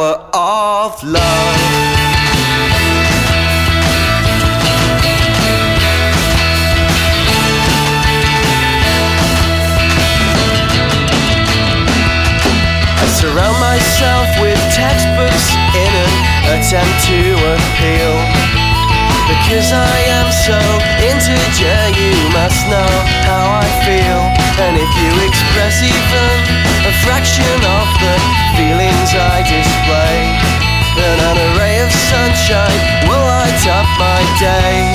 power of love. Surround myself with textbooks in an attempt to appeal. Because I am so integer, you must know how I feel. And if you express even a fraction of the feelings I display, then an array of sunshine will light up my day.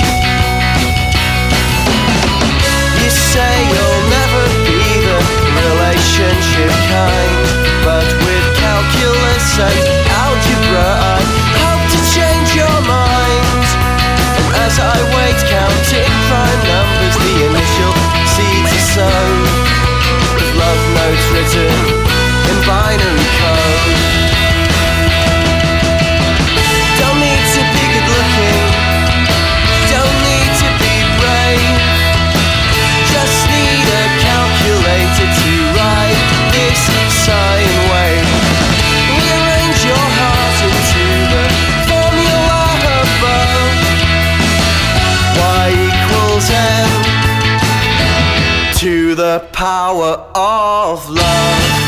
You say you'll never be the relationship kind, but with calculus and algebra I hope to change your mind. And as I wait counting prime numbers, the initial seeds are sown, with love notes written in binary code. Don't need to be good looking, don't need to be brave, just need a calculator to write this sine wave. Rearrange your heart into the formula above. Y equals M to the power of love.